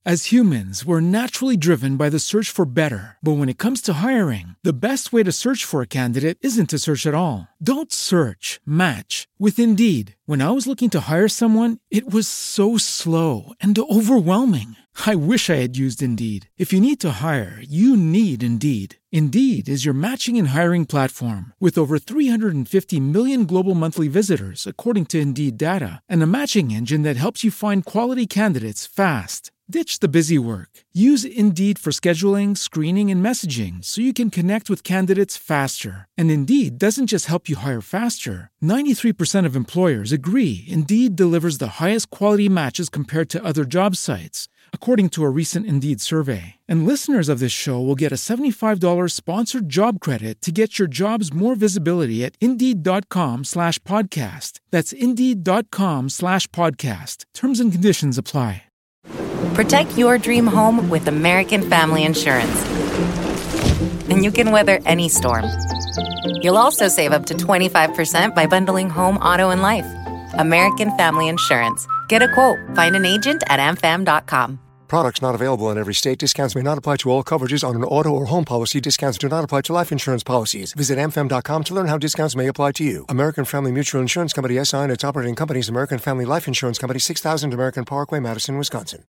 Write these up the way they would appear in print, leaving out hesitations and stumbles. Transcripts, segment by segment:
As humans, we're naturally driven by the search for better. But when it comes to hiring, the best way to search for a candidate isn't to search at all. Don't search, match with Indeed. When I was looking to hire someone, it was so slow and overwhelming. I wish I had used Indeed. If you need to hire, you need Indeed. Indeed is your matching and hiring platform with over 350 million global monthly visitors, according to Indeed data, and a matching engine that helps you find quality candidates fast. Ditch the busy work. Use Indeed for scheduling, screening, and messaging so you can connect with candidates faster. And Indeed doesn't just help you hire faster. 93% of employers agree Indeed delivers the highest quality matches compared to other job sites, according to a recent Indeed survey. And listeners of this show will get a $75 sponsored job credit to get your jobs more visibility at Indeed.com/podcast. That's Indeed.com/podcast. Terms and conditions apply. Protect your dream home with American Family Insurance. And you can weather any storm. You'll also save up to 25% by bundling home, auto, and life. American Family Insurance. Get a quote. Find an agent at amfam.com. Products not available in every state. Discounts may not apply to all coverages on an auto or home policy. Discounts do not apply to life insurance policies. Visit amfam.com to learn how discounts may apply to you. American Family Mutual Insurance Company SI and its operating companies, American Family Life Insurance Company, 6000 American Parkway, Madison, Wisconsin.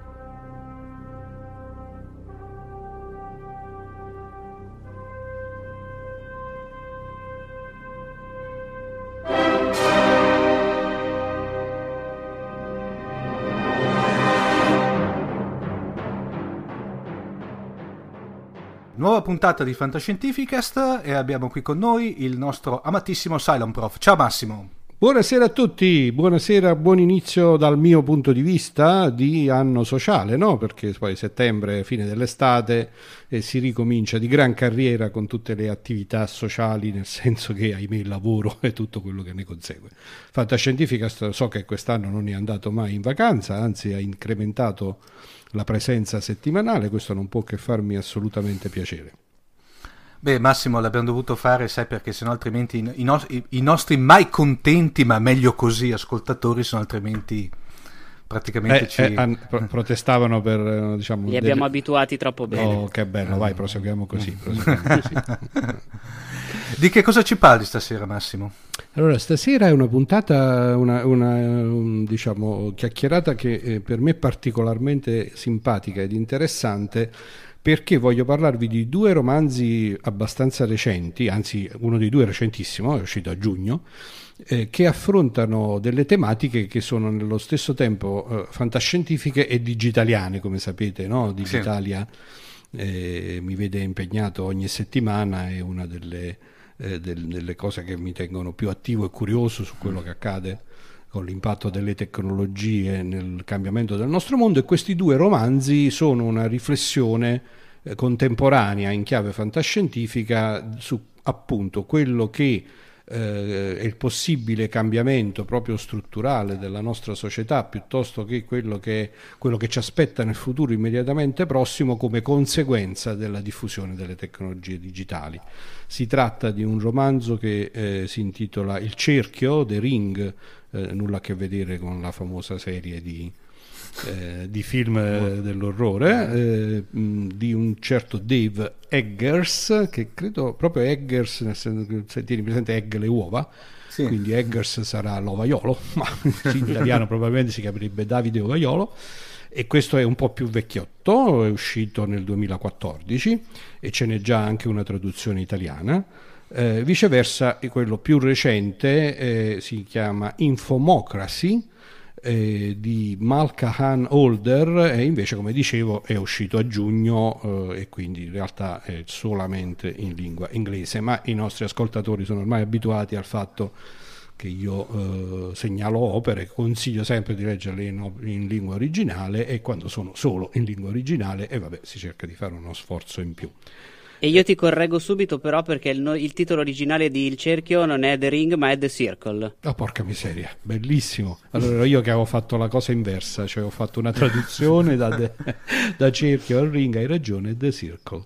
Nuova puntata di Fantascientificast e abbiamo qui con noi il nostro amatissimo Cylon Prof. Ciao Massimo. Buonasera a tutti, buonasera, buon inizio dal mio punto di vista di anno sociale, no? Perché poi settembre, fine dell'estate, e si ricomincia di gran carriera con tutte le attività sociali, nel senso che ahimè il lavoro e tutto quello che ne consegue. Fantascientificast so che quest'anno non è andato mai in vacanza, anzi ha incrementato la presenza settimanale, questo non può che farmi assolutamente piacere. Beh Massimo, l'abbiamo dovuto fare, sai, perché sennò altrimenti i nostri mai contenti ma meglio così ascoltatori sono altrimenti praticamente protestavano per diciamo li abbiamo abituati troppo bene. Oh, che bello, vai, proseguiamo così. Di che cosa ci parli stasera, Massimo? Allora, stasera è una puntata, diciamo chiacchierata che per me è particolarmente simpatica ed interessante, perché voglio parlarvi di due romanzi abbastanza recenti, anzi uno dei due è recentissimo, è uscito a giugno, che affrontano delle tematiche che sono nello stesso tempo fantascientifiche e digitaliane, come sapete, no? Digitalia mi vede impegnato ogni settimana, è una delle cose che mi tengono più attivo e curioso su quello che accade con l'impatto delle tecnologie nel cambiamento del nostro mondo, e questi due romanzi sono una riflessione contemporanea in chiave fantascientifica su appunto quello che è il possibile cambiamento proprio strutturale della nostra società, piuttosto che quello che ci aspetta nel futuro immediatamente prossimo come conseguenza della diffusione delle tecnologie digitali. Si tratta di un romanzo che si intitola Il Cerchio, The Ring, nulla a che vedere con la famosa serie di film dell'orrore, di un certo Dave Eggers, che credo proprio Eggers, nel senso, se tieni presente egg le uova, sì. Quindi Eggers sarà l'ovaiolo, ma in italiano probabilmente si capirebbe Davide Ovaiolo, e questo è un po' più vecchiotto, è uscito nel 2014 e ce n'è già anche una traduzione italiana. Viceversa quello più recente si chiama Infomocracy, di Malkahan Holder, e invece, come dicevo, è uscito a giugno e quindi in realtà è solamente in lingua inglese, ma i nostri ascoltatori sono ormai abituati al fatto che io segnalo opere, consiglio sempre di leggerle in lingua originale, e quando sono solo in lingua originale si cerca di fare uno sforzo in più. E io ti correggo subito però, perché il titolo originale di Il Cerchio non è The Ring ma è The Circle. Oh, porca miseria, bellissimo. Allora io che avevo fatto la cosa inversa, cioè ho fatto una traduzione da Cerchio al Ring, hai ragione, The Circle.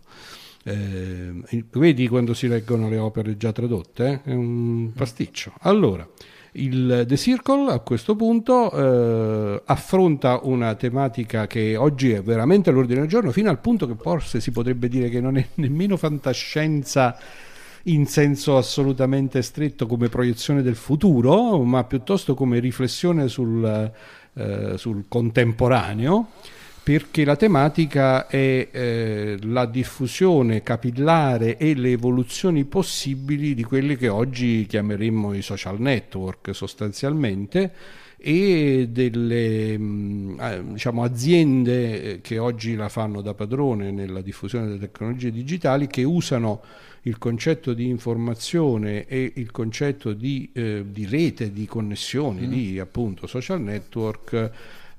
Vedi quando si leggono le opere già tradotte? È un pasticcio. Allora, Il The Circle a questo punto affronta una tematica che oggi è veramente all'ordine del giorno, fino al punto che forse si potrebbe dire che non è nemmeno fantascienza in senso assolutamente stretto come proiezione del futuro, ma piuttosto come riflessione sul contemporaneo, perché la tematica è la diffusione capillare e le evoluzioni possibili di quelli che oggi chiameremmo i social network sostanzialmente, e delle diciamo aziende che oggi la fanno da padrone nella diffusione delle tecnologie digitali, che usano il concetto di informazione e il concetto di rete, di connessioni, di appunto social network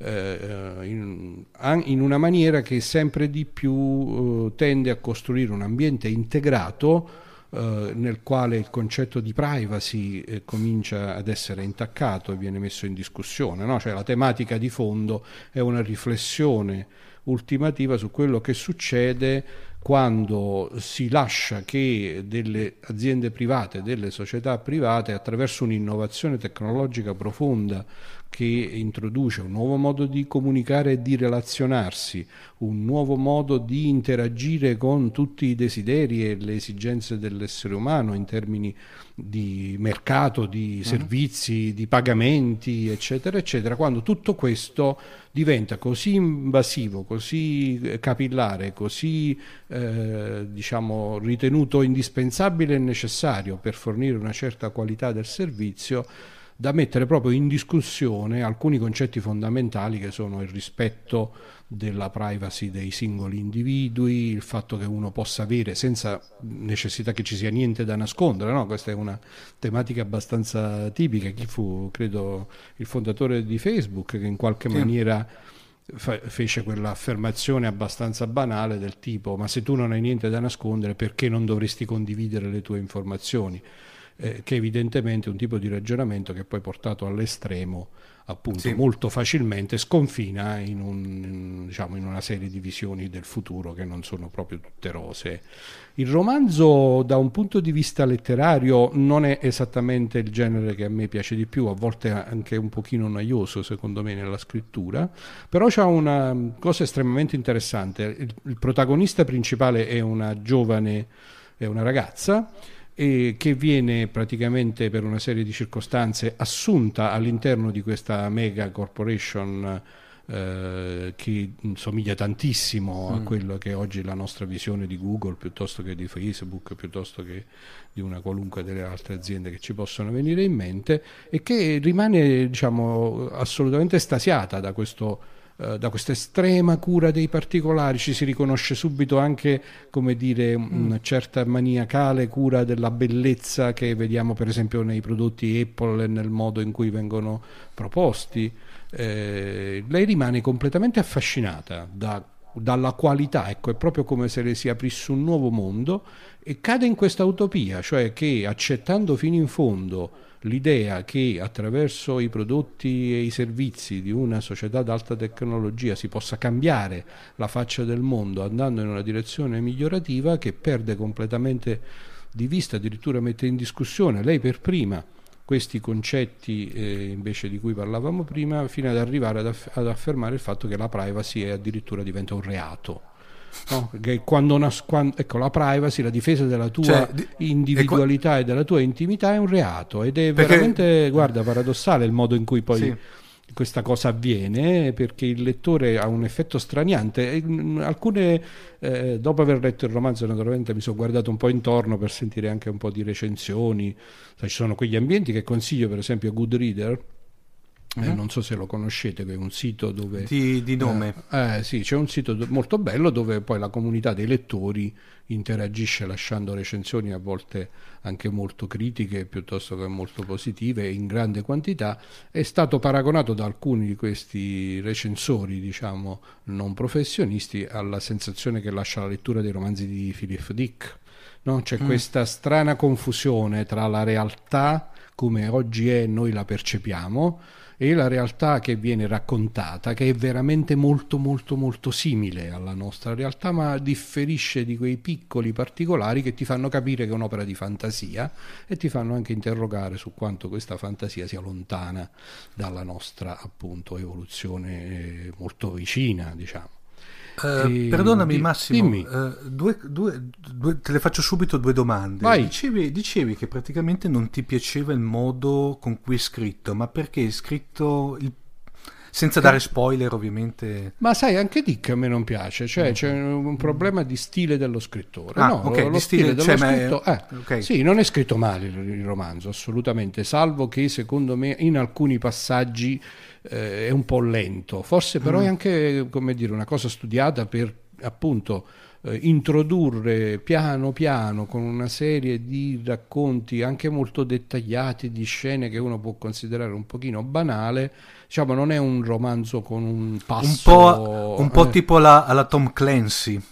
in una maniera che sempre di più tende a costruire un ambiente integrato nel quale il concetto di privacy comincia ad essere intaccato e viene messo in discussione, no? Cioè la tematica di fondo è una riflessione ultimativa su quello che succede quando si lascia che delle aziende private, delle società private, attraverso un'innovazione tecnologica profonda che introduce un nuovo modo di comunicare e di relazionarsi, un nuovo modo di interagire con tutti i desideri e le esigenze dell'essere umano in termini di mercato, di servizi, di pagamenti, eccetera, eccetera, quando tutto questo diventa così invasivo, così capillare, così diciamo ritenuto indispensabile e necessario per fornire una certa qualità del servizio, da mettere proprio in discussione alcuni concetti fondamentali che sono il rispetto della privacy dei singoli individui, il fatto che uno possa avere senza necessità che ci sia niente da nascondere, no? Questa è una tematica abbastanza tipica. Chi fu, credo, il fondatore di Facebook, che in qualche maniera fece quell'affermazione abbastanza banale del tipo: ma se tu non hai niente da nascondere, perché non dovresti condividere le tue informazioni? Che evidentemente è un tipo di ragionamento che poi, portato all'estremo, appunto molto facilmente sconfina in una serie di visioni del futuro che non sono proprio tutte rosee. Il romanzo, da un punto di vista letterario, non è esattamente il genere che a me piace di più, a volte anche un pochino noioso secondo me nella scrittura, però c'ha una cosa estremamente interessante. Il protagonista principale è una ragazza, e che viene praticamente per una serie di circostanze assunta all'interno di questa mega corporation che somiglia tantissimo a quello che è oggi la nostra visione di Google, piuttosto che di Facebook, piuttosto che di una qualunque delle altre aziende che ci possono venire in mente, e che rimane, diciamo, assolutamente estasiata da questa estrema cura dei particolari. Ci si riconosce subito anche, come dire, una certa maniacale cura della bellezza che vediamo per esempio nei prodotti Apple e nel modo in cui vengono proposti. Lei rimane completamente affascinata dalla qualità, ecco, è proprio come se le si aprisse un nuovo mondo, e cade in questa utopia, cioè che, accettando fino in fondo l'idea che attraverso i prodotti e i servizi di una società d'alta tecnologia si possa cambiare la faccia del mondo andando in una direzione migliorativa, che perde completamente di vista, addirittura mette in discussione lei per prima questi concetti invece di cui parlavamo prima, fino ad arrivare ad affermare il fatto che la privacy addirittura diventa un reato. No? Che ecco, la privacy, la difesa della tua individualità e della tua intimità è un reato, ed è veramente, guarda, paradossale il modo in cui poi questa cosa avviene, perché il lettore ha un effetto straniante. Dopo aver letto il romanzo, naturalmente mi sono guardato un po' intorno per sentire anche un po' di recensioni. Ci sono quegli ambienti che consiglio, per esempio Goodreader. Non so se lo conoscete, che è un sito dove di nome sì, c'è un sito molto bello dove poi la comunità dei lettori interagisce lasciando recensioni, a volte anche molto critiche piuttosto che molto positive, in grande quantità. È stato paragonato da alcuni di questi recensori, diciamo non professionisti, alla sensazione che lascia la lettura dei romanzi di Philip Dick, no? C'è questa strana confusione tra la realtà come oggi è, noi la percepiamo, e la realtà che viene raccontata, che è veramente molto molto molto simile alla nostra realtà, ma differisce di quei piccoli particolari che ti fanno capire che è un'opera di fantasia e ti fanno anche interrogare su quanto questa fantasia sia lontana dalla nostra appunto evoluzione molto vicina, diciamo. Perdonami Massimo, dimmi. Te le faccio subito 2 domande. Vai. Dicevi che praticamente non ti piaceva il modo con cui è scritto, ma perché è scritto senza dare spoiler ovviamente? Ma sai, anche Dick a me non piace, cioè c'è un problema di stile dello scrittore. Ok, lo stile dello scritto okay. Sì, non è scritto male il romanzo, assolutamente, salvo che secondo me in alcuni passaggi è un po' lento, forse però è anche, come dire, una cosa studiata per appunto introdurre piano piano con una serie di racconti anche molto dettagliati di scene che uno può considerare un pochino banale, diciamo. Non è un romanzo con un passo un po' tipo alla Tom Clancy.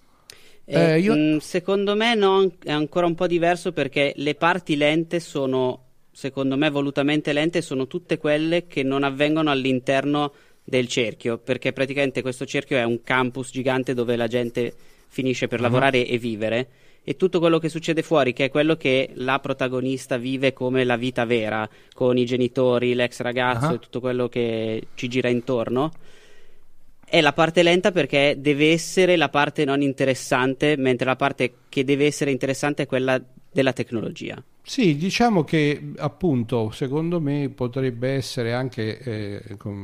Secondo me è ancora un po' diverso, perché le parti lente sono, secondo me volutamente lente, sono tutte quelle che non avvengono all'interno del cerchio, perché praticamente questo cerchio è un campus gigante dove la gente finisce per lavorare e vivere, e tutto quello che succede fuori, che è quello che la protagonista vive come la vita vera, con i genitori, l'ex ragazzo e tutto quello che ci gira intorno, è la parte lenta, perché deve essere la parte non interessante, mentre la parte che deve essere interessante è quella della tecnologia. Sì, diciamo che appunto secondo me potrebbe essere anche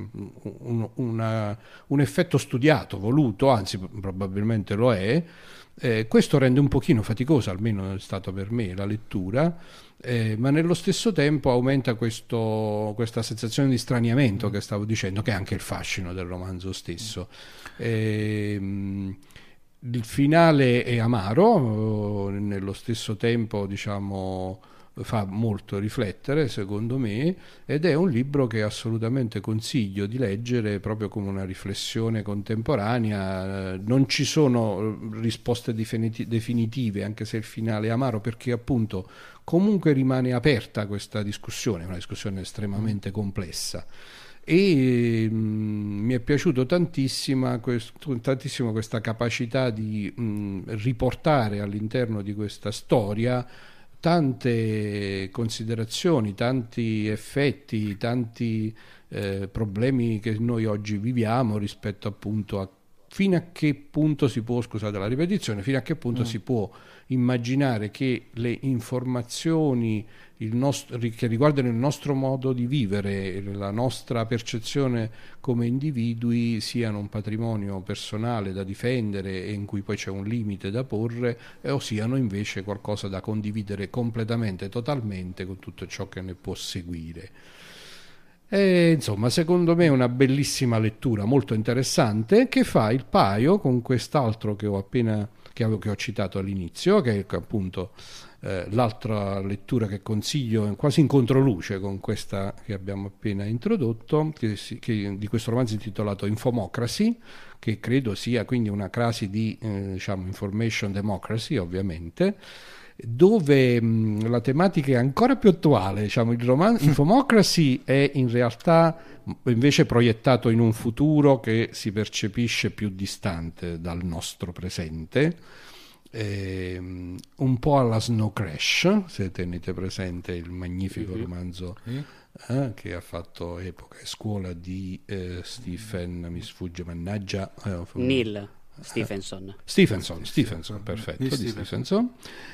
un effetto studiato, voluto, anzi probabilmente lo è. Questo rende un pochino faticosa, almeno è stato per me, la lettura, ma nello stesso tempo aumenta questa sensazione di straniamento che stavo dicendo, che è anche il fascino del romanzo stesso. Il finale è amaro, nello stesso tempo, diciamo, fa molto riflettere, secondo me, ed è un libro che assolutamente consiglio di leggere proprio come una riflessione contemporanea. Non ci sono risposte definitive, anche se il finale è amaro, perché appunto comunque rimane aperta questa discussione, una discussione estremamente complessa. E mi è piaciuto tantissimo questa capacità di riportare all'interno di questa storia tante considerazioni, tanti effetti, tanti problemi che noi oggi viviamo rispetto appunto a fino a che punto si può, scusate la ripetizione, fino a che punto si può immaginare che le informazioni che riguardano il nostro modo di vivere, la nostra percezione come individui, siano un patrimonio personale da difendere e in cui poi c'è un limite da porre, o siano invece qualcosa da condividere completamente, totalmente, con tutto ciò che ne può seguire. E, insomma, secondo me è una bellissima lettura, molto interessante, che fa il paio con quest'altro che ho citato all'inizio, che è appunto l'altra lettura che consiglio quasi in controluce con questa che abbiamo appena introdotto, di questo romanzo intitolato Infomocracy, che credo sia quindi una crasi di diciamo information democracy, ovviamente, dove la tematica è ancora più attuale. Diciamo, il romanzo Infomocracy è in realtà invece proiettato in un futuro che si percepisce più distante dal nostro presente, un po' alla Snow Crash, se tenete presente il magnifico romanzo che ha fatto epoca e scuola di Stephen, mi sfugge, mannaggia, Neil Stephenson, perfetto, di Stephenson.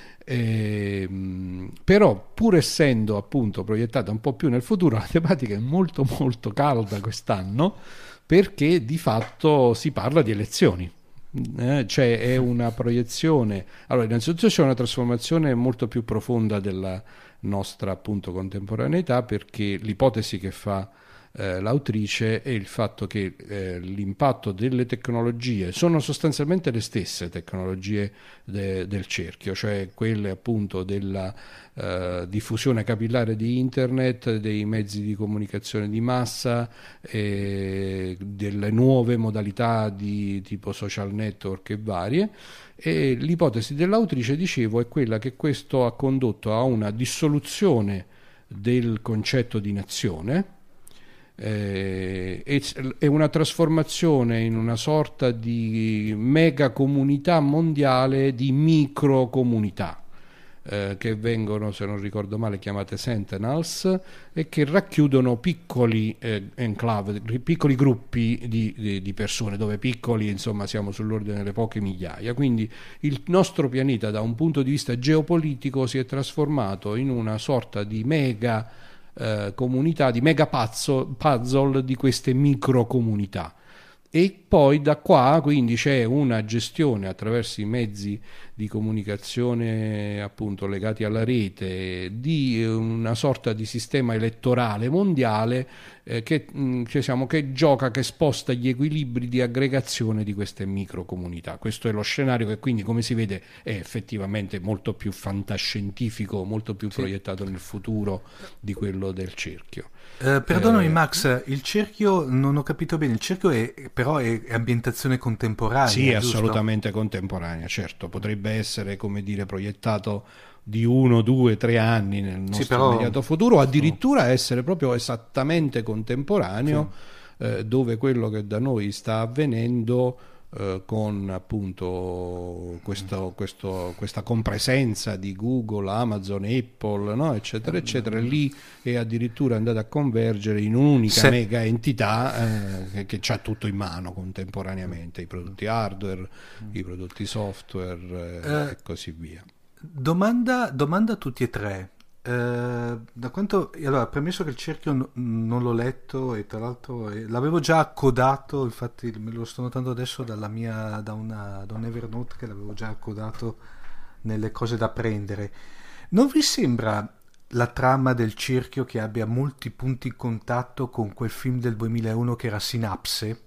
Però pur essendo appunto proiettata un po' più nel futuro, la tematica è molto molto calda quest'anno, perché di fatto si parla di elezioni. Cioè è una proiezione. Allora, innanzitutto c'è una trasformazione molto più profonda della nostra appunto contemporaneità, perché l'ipotesi che fa l'autrice è il fatto che l'impatto delle tecnologie sono sostanzialmente le stesse tecnologie del cerchio, cioè quelle appunto della diffusione capillare di internet, dei mezzi di comunicazione di massa, delle nuove modalità di tipo social network e varie. E l'ipotesi dell'autrice, dicevo, è quella che questo ha condotto a una dissoluzione del concetto di nazione, È una trasformazione in una sorta di mega comunità mondiale di micro comunità, che vengono, se non ricordo male, chiamate Sentinels, e che racchiudono piccoli enclave, piccoli gruppi di persone, dove piccoli, insomma, siamo sull'ordine delle poche migliaia. Quindi il nostro pianeta, da un punto di vista geopolitico, si è trasformato in una sorta di mega comunità, di mega puzzle di queste micro comunità. E poi da qua quindi c'è una gestione attraverso i mezzi di comunicazione appunto legati alla rete di una sorta di sistema elettorale mondiale che gioca, che sposta gli equilibri di aggregazione di queste micro comunità. Questo è lo scenario, che quindi, come si vede, è effettivamente molto più fantascientifico, molto più proiettato nel futuro di quello del cerchio. Perdonami Max, il cerchio non ho capito bene, il cerchio però è ambientazione contemporanea. Sì, giusto? Assolutamente contemporanea, certo, potrebbe essere, come dire, proiettato di 1, 2, 3 anni nel nostro immediato futuro, addirittura essere proprio esattamente contemporaneo, dove quello che da noi sta avvenendo con appunto questa compresenza di Google, Amazon, Apple, no? eccetera eccetera, lì è addirittura andata a convergere in un'unica mega entità che c'ha tutto in mano contemporaneamente, i prodotti hardware, i prodotti software e così via. Domanda a tutti e tre. Da quanto, allora, premesso che il cerchio non l'ho letto, e tra l'altro l'avevo già accodato, infatti me lo sto notando adesso da un Evernote che l'avevo già accodato nelle cose da prendere. Non vi sembra la trama del cerchio che abbia molti punti in contatto con quel film del 2001 che era Synapse?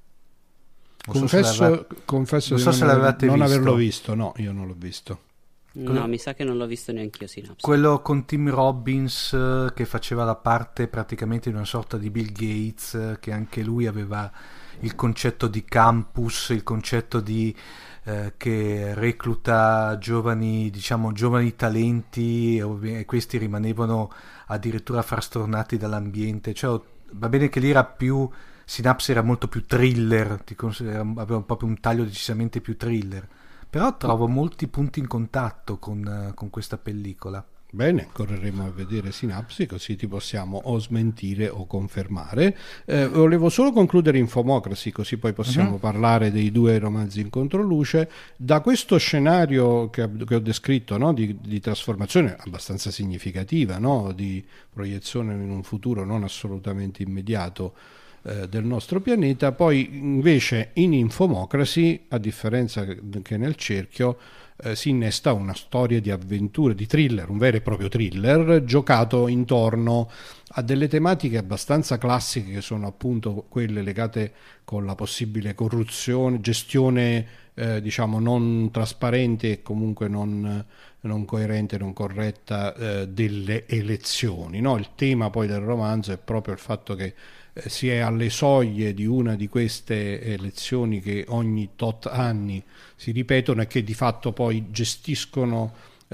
Confesso di non averlo visto. No, io non l'ho visto. No, mi sa che non l'ho visto neanche io, Synapse. Quello con Tim Robbins che faceva la parte praticamente di una sorta di Bill Gates, che anche lui aveva il concetto di campus, il concetto di che recluta giovani talenti, e questi rimanevano addirittura frastornati dall'ambiente. Cioè, va bene che lì era più, Synapse era molto più thriller, aveva proprio un taglio decisamente più thriller. Però trovo molti punti in contatto con questa pellicola. Bene, correremo a vedere Synapse, così ti possiamo o smentire o confermare. Volevo solo concludere Infomocracy, così poi possiamo parlare dei 2 romanzi in controluce. Da questo scenario che ho descritto, no? di trasformazione abbastanza significativa, no? Di proiezione in un futuro non assolutamente immediato del nostro pianeta, poi invece in Infomocracy, a differenza che nel cerchio, si innesta una storia di avventure, di thriller, un vero e proprio thriller giocato intorno a delle tematiche abbastanza classiche, che sono appunto quelle legate con la possibile corruzione, gestione non trasparente e comunque non coerente, non corretta delle elezioni, no? Il tema poi del romanzo è proprio il fatto che si è alle soglie di una di queste elezioni che ogni tot anni si ripetono e che di fatto poi gestiscono,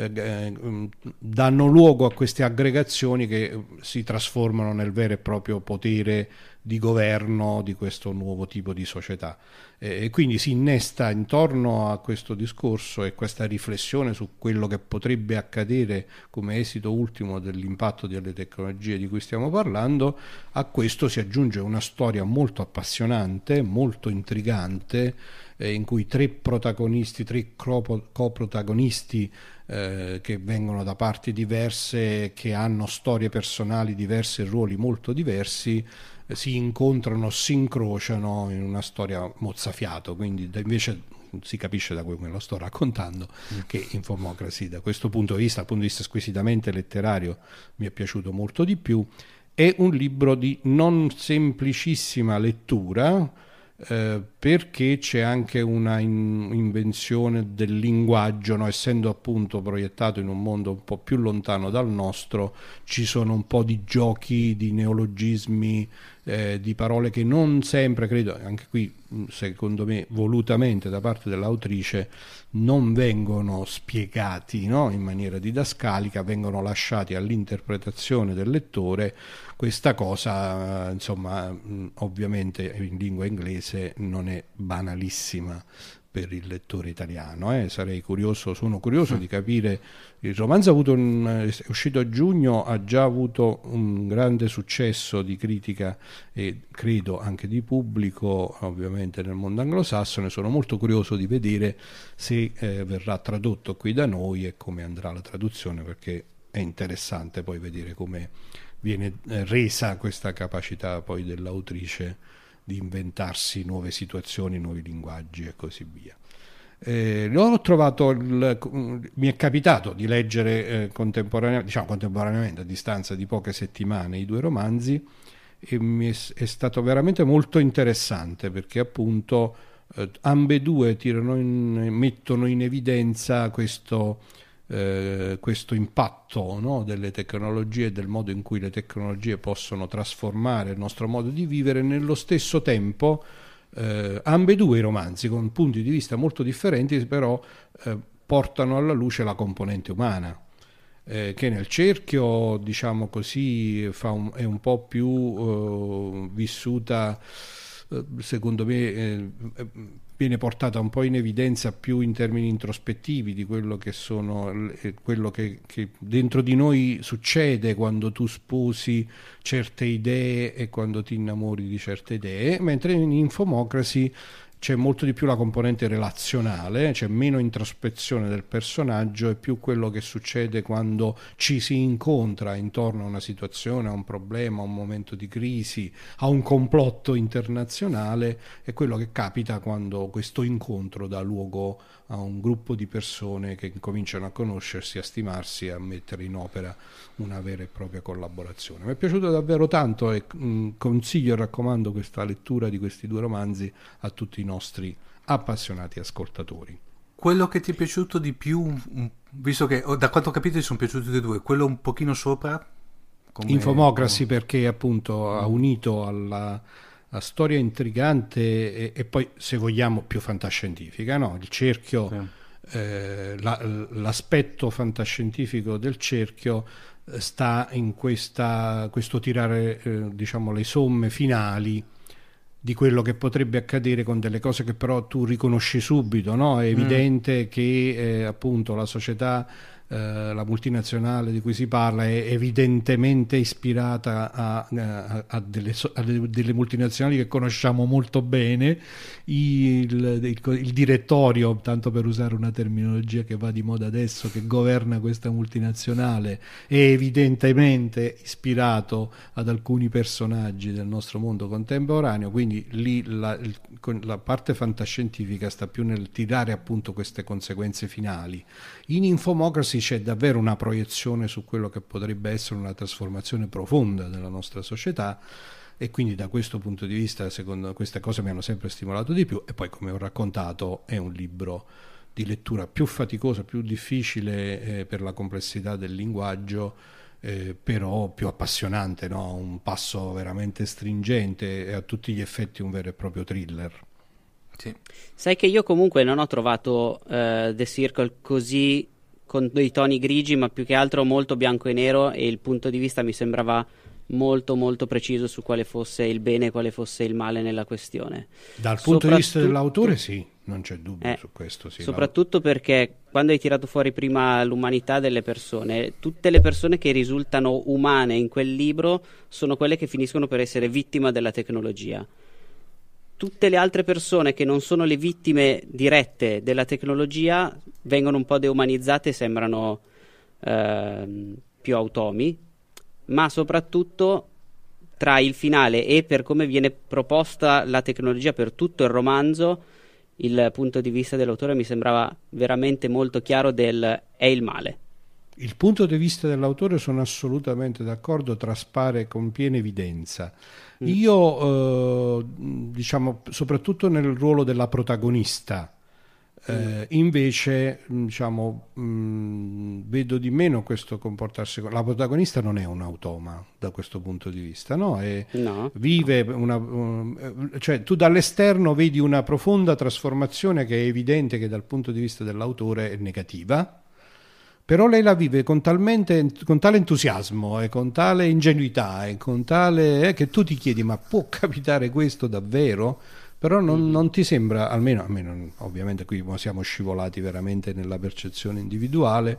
danno luogo a queste aggregazioni che si trasformano nel vero e proprio potere di governo di questo nuovo tipo di società. E quindi si innesta intorno a questo discorso e questa riflessione su quello che potrebbe accadere come esito ultimo dell'impatto delle tecnologie di cui stiamo parlando. A questo si aggiunge una storia molto appassionante, molto intrigante, in cui 3 coprotagonisti che vengono da parti diverse, che hanno storie personali diverse e ruoli molto diversi, si incontrano, si incrociano in una storia mozzafiato. Quindi invece si capisce da come lo sto raccontando che Infomocracy, da questo punto di vista, dal punto di vista squisitamente letterario, mi è piaciuto molto di più. È un libro di non semplicissima lettura, perché c'è anche una invenzione del linguaggio, no? Essendo appunto proiettato in un mondo un po' più lontano dal nostro, ci sono un po' di giochi, di neologismi di parole che non sempre, credo, anche qui secondo me volutamente da parte dell'autrice, non vengono spiegati, no? In maniera didascalica, vengono lasciati all'interpretazione del lettore. Questa cosa, insomma, ovviamente in lingua inglese non è banalissima per il lettore italiano. Sono curioso di capire. Il romanzo è uscito a giugno, ha già avuto un grande successo di critica e credo anche di pubblico, ovviamente nel mondo anglosassone. Sono molto curioso di vedere se verrà tradotto qui da noi e come andrà la traduzione, perché è interessante poi vedere come viene resa questa capacità poi dell'autrice di inventarsi nuove situazioni, nuovi linguaggi e così via. Ho trovato mi è capitato di leggere contemporaneamente, a distanza di poche settimane, i due romanzi, e è stato veramente molto interessante, perché appunto ambedue mettono in evidenza questo impatto, no, delle tecnologie e del modo in cui le tecnologie possono trasformare il nostro modo di vivere. Nello stesso tempo ambedue i romanzi, con punti di vista molto differenti, però portano alla luce la componente umana, che nel cerchio, diciamo così, è un po' più vissuta, secondo me viene portata un po' in evidenza più in termini introspettivi di quello che quello che dentro di noi succede quando tu sposi certe idee e quando ti innamori di certe idee, mentre in Infomocracy c'è molto di più la componente relazionale, c'è meno introspezione del personaggio e più quello che succede quando ci si incontra intorno a una situazione, a un problema, a un momento di crisi, a un complotto internazionale, e quello che capita quando questo incontro dà luogo a un gruppo di persone che cominciano a conoscersi, a stimarsi e a mettere in opera una vera e propria collaborazione. Mi è piaciuto davvero tanto e consiglio e raccomando questa lettura di questi due romanzi a tutti i nostri appassionati ascoltatori. Quello che ti è piaciuto di più, visto che da quanto ho capito ti sono piaciuti tutti e due, quello un pochino sopra? Infomocracy, perché appunto ha unito alla storia intrigante e poi, se vogliamo, più fantascientifica, no? Il cerchio, sì. L'aspetto fantascientifico del cerchio sta in questo tirare diciamo le somme finali di quello che potrebbe accadere con delle cose che però tu riconosci subito, no? È evidente che appunto la società, la multinazionale di cui si parla, è evidentemente ispirata a delle multinazionali che conosciamo molto bene. Il direttorio, tanto per usare una terminologia che va di moda adesso, che governa questa multinazionale, è evidentemente ispirato ad alcuni personaggi del nostro mondo contemporaneo, quindi lì la parte fantascientifica sta più nel tirare appunto queste conseguenze finali. In Infomocracy c'è davvero una proiezione su quello che potrebbe essere una trasformazione profonda della nostra società, e quindi da questo punto di vista, secondo queste cose mi hanno sempre stimolato di più. E poi, come ho raccontato, è un libro di lettura più faticosa, più difficile per la complessità del linguaggio, però più appassionante, no? Un passo veramente stringente e a tutti gli effetti un vero e proprio thriller. Sì. Sai che io comunque non ho trovato The Circle così con dei toni grigi, ma più che altro molto bianco e nero, e il punto di vista mi sembrava molto molto preciso su quale fosse il bene e quale fosse il male nella questione. Dal punto di vista dell'autore sì, non c'è dubbio su questo. Sì, soprattutto perché quando hai tirato fuori prima l'umanità delle persone, tutte le persone che risultano umane in quel libro sono quelle che finiscono per essere vittima della tecnologia. Tutte le altre persone che non sono le vittime dirette della tecnologia vengono un po' deumanizzate e sembrano più automi, ma soprattutto tra il finale e per come viene proposta la tecnologia per tutto il romanzo, il punto di vista dell'autore mi sembrava veramente molto chiaro è il male. Il punto di vista dell'autore, sono assolutamente d'accordo, traspare con piena evidenza. Io, diciamo, soprattutto nel ruolo della protagonista, Invece diciamo vedo di meno questo comportarsi. La protagonista non è un automa da questo punto di vista, no? Vive cioè tu dall'esterno vedi una profonda trasformazione che è evidente che dal punto di vista dell'autore è negativa, però lei la vive con tale entusiasmo e con tale ingenuità e con tale che tu ti chiedi: ma può capitare questo davvero? Però non ti sembra, almeno ovviamente qui siamo scivolati veramente nella percezione individuale,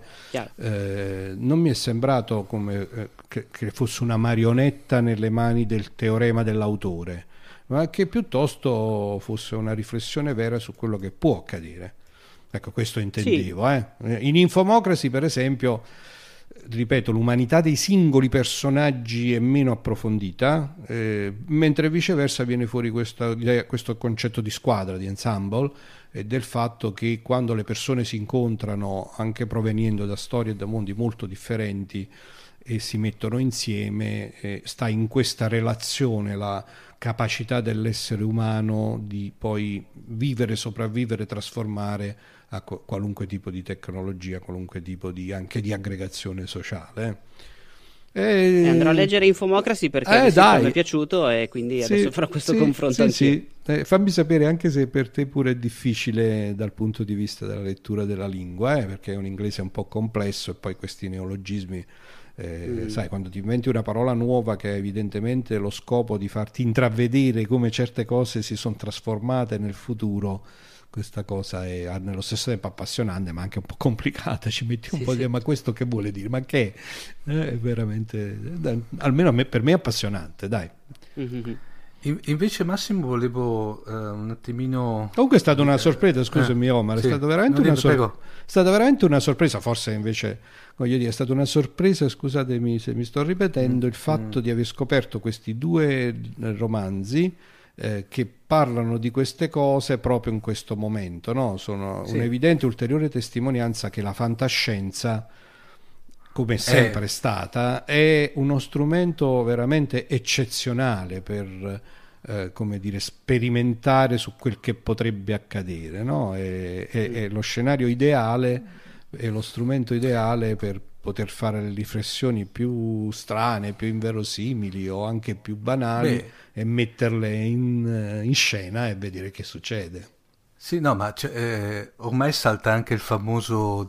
non mi è sembrato come che fosse una marionetta nelle mani del teorema dell'autore, ma che piuttosto fosse una riflessione vera su quello che può accadere. Ecco, questo intendevo. Sì. In Infomocracy, per esempio, ripeto, l'umanità dei singoli personaggi è meno approfondita, mentre viceversa viene fuori questo concetto di squadra, di ensemble, e del fatto che quando le persone si incontrano, anche provenendo da storie e da mondi molto differenti, e si mettono insieme, sta in questa relazione la capacità dell'essere umano di poi vivere, sopravvivere, trasformare a qualunque tipo di tecnologia, qualunque tipo anche di aggregazione sociale. Andrò a leggere Infomocracy perché mi è piaciuto e quindi adesso farò questo confronto anch'io. Fammi sapere anche se per te pure è difficile dal punto di vista della lettura della lingua, perché è un inglese un po' complesso e poi questi neologismi, sai, quando ti inventi una parola nuova che ha evidentemente lo scopo di farti intravedere come certe cose si sono trasformate nel futuro, questa cosa è nello stesso tempo appassionante ma anche un po' complicata, ci metti un po' di ma questo che vuole dire, ma che è veramente, almeno per me è appassionante, dai. Invece Massimo volevo un attimino, comunque è stata una sorpresa, scusami Omar, è stata veramente stata veramente una sorpresa, forse invece voglio dire è stata una sorpresa, scusatemi se mi sto ripetendo, il fatto di aver scoperto questi due romanzi che parlano di queste cose proprio in questo momento, no? Sono un'evidente ulteriore testimonianza che la fantascienza, come è sempre stata, è uno strumento veramente eccezionale per come dire, sperimentare su quel che potrebbe accadere, no? È lo scenario ideale, è lo strumento ideale per poter fare le riflessioni più strane, più inverosimili o anche più banali e metterle in scena e vedere che succede. Sì, no, ma ormai salta anche il famosa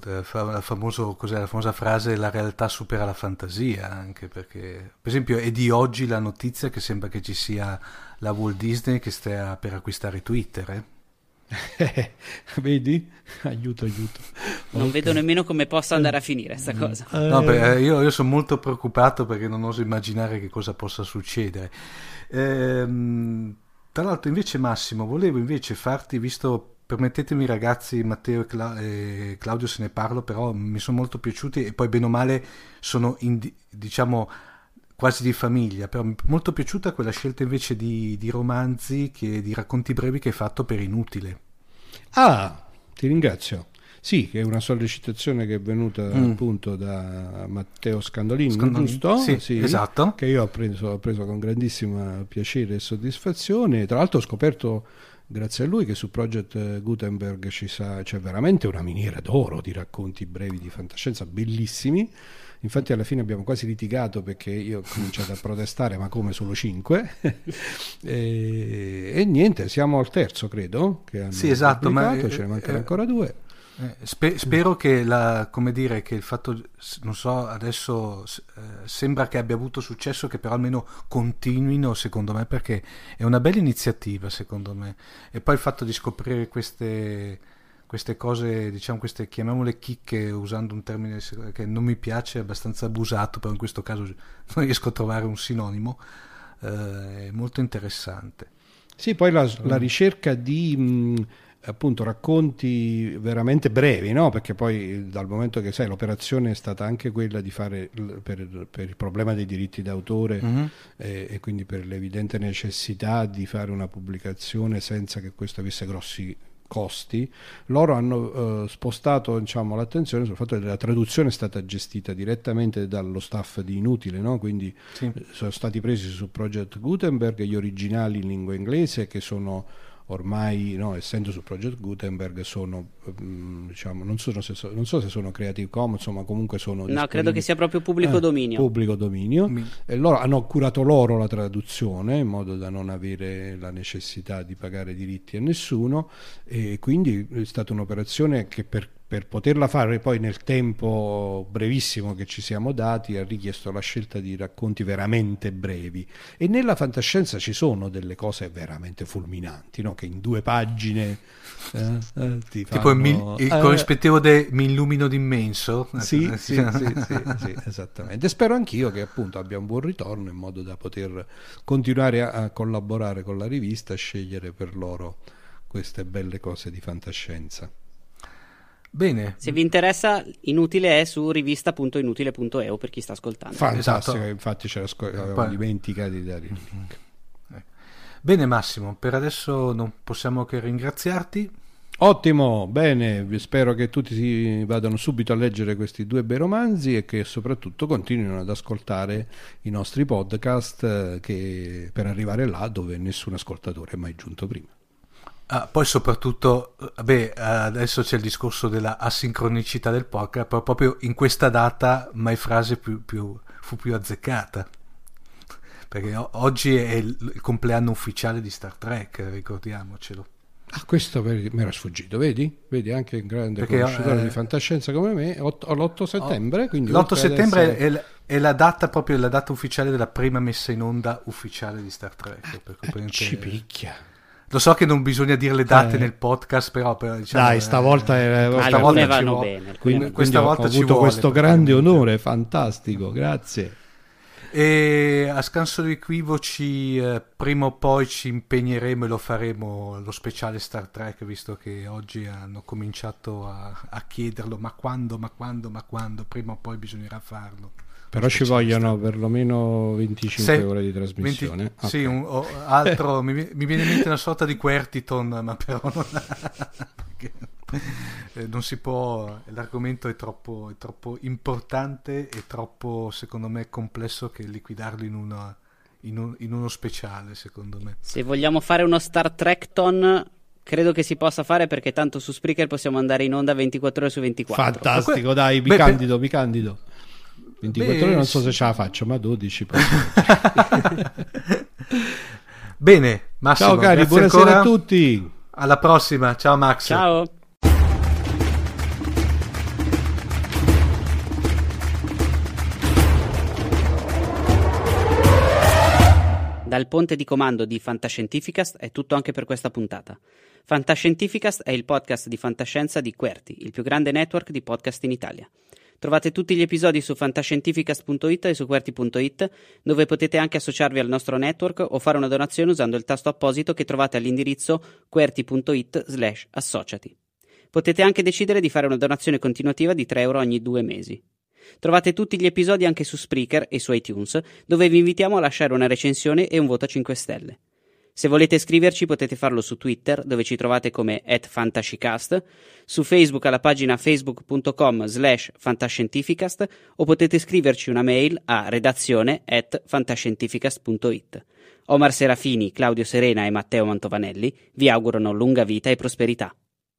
frase: la realtà supera la fantasia, anche perché, per esempio, è di oggi la notizia che sembra che ci sia la Walt Disney che stia per acquistare Twitter, Vedi? Aiuto. Non vedo nemmeno come possa andare a finire questa cosa. No, io sono molto preoccupato perché non oso immaginare che cosa possa succedere. Tra l'altro, invece, Massimo, volevo invece farti, visto, permettetemi ragazzi, Matteo e Claudio se ne parlo, però mi sono molto piaciuti e poi bene o male sono diciamo quasi di famiglia, però mi è molto piaciuta quella scelta invece di romanzi, di racconti brevi che hai fatto per Inutile. Ti ringrazio. Sì, che è una sollecitazione che è venuta appunto da Matteo Scandolini, giusto? Sì, esatto. Che io ho preso con grandissimo piacere e soddisfazione. Tra l'altro ho scoperto, grazie a lui, che su Project Gutenberg c'è veramente una miniera d'oro di racconti brevi di fantascienza bellissimi. Infatti alla fine abbiamo quasi litigato perché io ho cominciato a protestare, ma come solo 5? e niente, siamo al terzo, credo, che hanno esatto, pubblicato, ma ce ne mancano ancora 2. Spero che come dire, che il fatto, non so, adesso sembra che abbia avuto successo, che però almeno continuino, secondo me, perché è una bella iniziativa, secondo me. E poi il fatto di scoprire queste cose, diciamo, queste, chiamiamole chicche, usando un termine che non mi piace, abbastanza abusato, però in questo caso non riesco a trovare un sinonimo, è molto interessante. Sì, poi la ricerca di appunto racconti veramente brevi, no? Perché poi dal momento che sai l'operazione è stata anche quella di fare per il problema dei diritti d'autore e quindi per l'evidente necessità di fare una pubblicazione senza che questo avesse grossi costi, loro hanno spostato, diciamo, l'attenzione sul fatto che la traduzione è stata gestita direttamente dallo staff di Inutile, no? Quindi sono stati presi su Project Gutenberg gli originali in lingua inglese, che sono ormai, no, essendo su Project Gutenberg sono, diciamo, non so se sono Creative Commons, ma comunque sono credo che sia proprio pubblico dominio. Pubblico dominio. E loro hanno curato loro la traduzione in modo da non avere la necessità di pagare diritti a nessuno, e quindi è stata un'operazione che per poterla fare poi nel tempo brevissimo che ci siamo dati ha richiesto la scelta di racconti veramente brevi, e nella fantascienza ci sono delle cose veramente fulminanti, no? Che in 2 pagine ti fanno... Tipo il corrispettivo di Mi illumino d'immenso. Sì, esattamente. Spero anch'io che appunto abbia un buon ritorno, in modo da poter continuare a collaborare con la rivista, a scegliere per loro queste belle cose di fantascienza. Bene. Se vi interessa, Inutile è su rivista.inutile.eu per chi sta ascoltando. Fantastico, esatto. Infatti ce l'avevo dimenticato di dare il link. Bene Massimo, per adesso non possiamo che ringraziarti. Ottimo, bene, spero che tutti si vadano subito a leggere questi 2 bei romanzi e che soprattutto continuino ad ascoltare i nostri podcast, che per arrivare là dove nessun ascoltatore è mai giunto prima. Poi soprattutto, adesso c'è il discorso della asincronicità del podcast, però proprio in questa data mai frase fu più azzeccata, perché oggi è il compleanno ufficiale di Star Trek, ricordiamocelo. Questo mi era sfuggito, vedi anche un grande conoscitore di fantascienza come me, l'8 settembre, quindi l'8 settembre è la data, proprio la data ufficiale della prima messa in onda ufficiale di Star Trek. Ci picchia. Lo so che non bisogna dire le date nel podcast, però diciamo, dai, stavolta alcune vanno bene. Questa volta ho avuto questo grande onore, fantastico, grazie. E a scanso di equivoci, prima o poi ci impegneremo e lo faremo, lo speciale Star Trek, visto che oggi hanno cominciato a chiederlo, ma quando, prima o poi bisognerà farlo. Però ci vogliono perlomeno 25 ore di trasmissione. 20, sì, altro mi viene in mente una sorta di Quertiton, ma però non si può, l'argomento è troppo importante e troppo, secondo me, complesso che liquidarlo in uno speciale, secondo me. Se vogliamo fare uno Star Trek-ton, credo che si possa fare, perché tanto su Spreaker possiamo andare in onda 24 ore su 24. Fantastico, dai, mi candido. 24 ore non so se ce la faccio, ma 12 Bene, Massimo, ciao cari, buonasera ancora a tutti, alla prossima, ciao Max. Ciao. Dal ponte di comando di Fantascientificast è tutto anche per questa puntata. Fantascientificast è il podcast di fantascienza di QWERTY, il più grande network di podcast in Italia. Trovate tutti gli episodi su fantascientificast.it e su QWERTY.it, dove potete anche associarvi al nostro network o fare una donazione usando il tasto apposito che trovate all'indirizzo QWERTY.it/associati. Potete anche decidere di fare una donazione continuativa di €3 ogni 2 mesi. Trovate tutti gli episodi anche su Spreaker e su iTunes, dove vi invitiamo a lasciare una recensione e un voto a 5 stelle. Se volete scriverci potete farlo su Twitter, dove ci trovate come @fantascicast, su Facebook alla pagina facebook.com/fantascientificast, o potete scriverci una mail a redazione@fantascientificast.it. Omar Serafini, Claudio Serena e Matteo Mantovanelli vi augurano lunga vita e prosperità.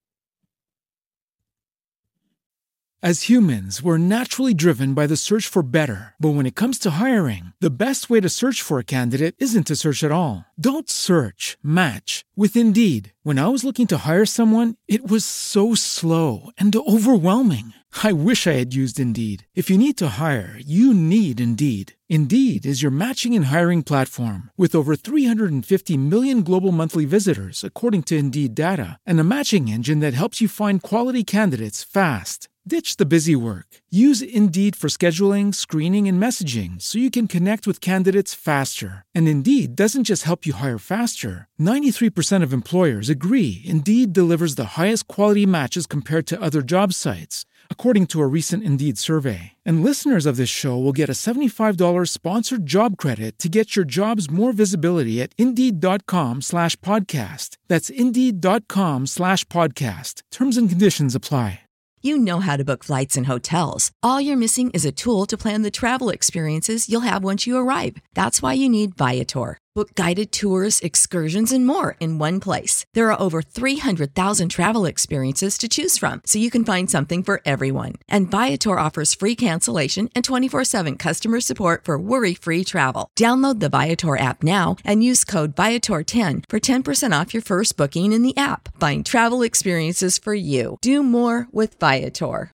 As humans, we're naturally driven by the search for better. But when it comes to hiring, the best way to search for a candidate isn't to search at all. Don't search, match with Indeed. When I was looking to hire someone, it was so slow and overwhelming. I wish I had used Indeed. If you need to hire, you need Indeed. Indeed is your matching and hiring platform with over 350 million global monthly visitors, according to Indeed data, and a matching engine that helps you find quality candidates fast. Ditch the busy work. Use Indeed for scheduling, screening, and messaging so you can connect with candidates faster. And Indeed doesn't just help you hire faster. 93% of employers agree Indeed delivers the highest quality matches compared to other job sites, according to a recent Indeed survey. And listeners of this show will get a $75 sponsored job credit to get your jobs more visibility at Indeed.com/podcast. That's Indeed.com/podcast. Terms and conditions apply. You know how to book flights and hotels. All you're missing is a tool to plan the travel experiences you'll have once you arrive. That's why you need Viator. Book guided tours, excursions, and more in one place. There are over 300,000 travel experiences to choose from, so you can find something for everyone. And Viator offers free cancellation and 24/7 customer support for worry-free travel. Download the Viator app now and use code Viator10 for 10% off your first booking in the app. Find travel experiences for you. Do more with Viator.